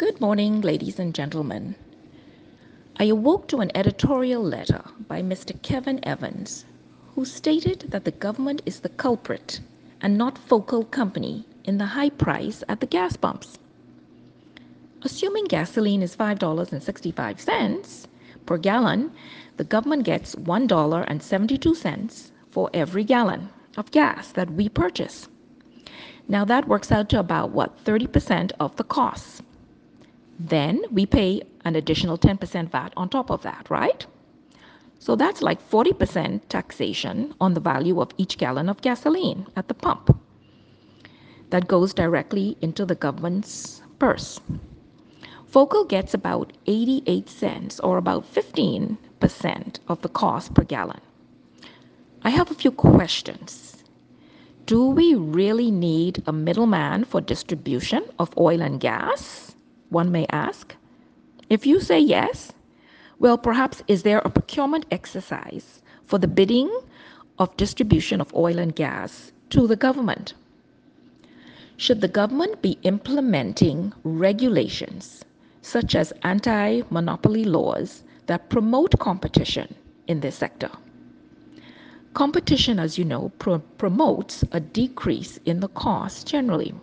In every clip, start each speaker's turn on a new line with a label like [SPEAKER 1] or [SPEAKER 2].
[SPEAKER 1] Good morning, ladies and gentlemen. I awoke to an editorial letter by Mr. Kevin Evans, who stated that the government is the culprit and not Focal Company in the high price at the gas pumps. Assuming gasoline is $5.65 per gallon, the government gets $1.72 for every gallon of gas that we purchase. Now that works out to about 30% of the cost. Then we pay an additional 10% VAT on top of that, right? So that's like 40% taxation on the value of each gallon of gasoline at the pump. That goes directly into the government's purse. Focal gets about 88 cents or about 15% of the cost per gallon. I have a few questions. Do we really need a middleman for distribution of oil and gas? One may ask. If you say yes, well, perhaps is there a procurement exercise for the bidding of distribution of oil and gas to the government? Should the government be implementing regulations such as anti-monopoly laws that promote competition in this sector? Competition, as you know, promotes a decrease in the cost generally.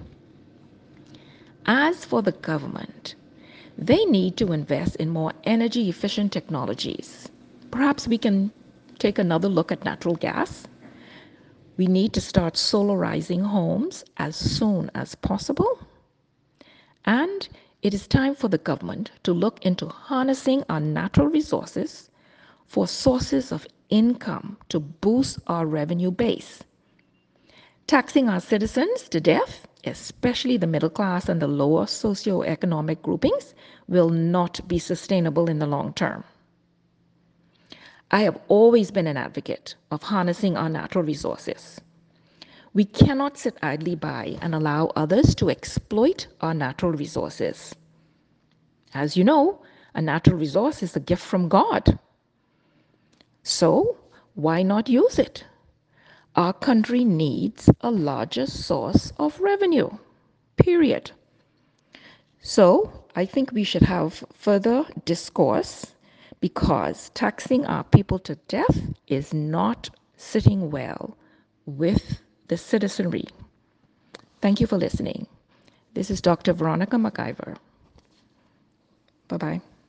[SPEAKER 1] As for the government, they need to invest in more energy efficient technologies. Perhaps we can take another look at natural gas. We need to start solarizing homes as soon as possible. And it is time for the government to look into harnessing our natural resources for sources of income to boost our revenue base. Taxing our citizens to death, especially the middle class and the lower socioeconomic groupings, will not be sustainable in the long term. I have always been an advocate of harnessing our natural resources. We cannot sit idly by and allow others to exploit our natural resources. As you know, a natural resource is a gift from God. So, why not use it? Our country needs a larger source of revenue, period. So I think we should have further discourse because taxing our people to death is not sitting well with the citizenry. Thank you for listening. This is Dr. Veronica McIver. Bye-bye.